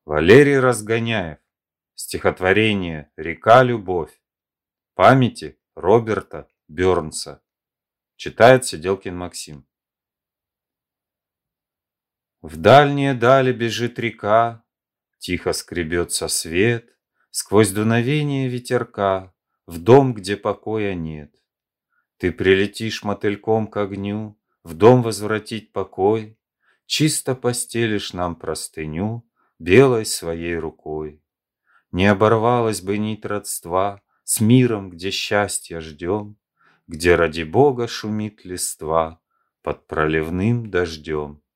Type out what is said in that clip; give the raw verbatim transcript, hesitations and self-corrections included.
Валерий Разгоняев. Стихотворение «Река-любовь». Памяти Роберта Бёрнса. Читает Сиделкин Максим. В дальние дали бежит река, тихо скребется свет, сквозь дуновение ветерка, в дом, где покоя нет. Ты прилетишь мотыльком к огню, в дом возвратить покой, чисто постелишь нам простыню белой своей рукой. Не оборвалась бы нить родства с миром, где счастья ждем, где ради Бога шумит листва под проливным дождем.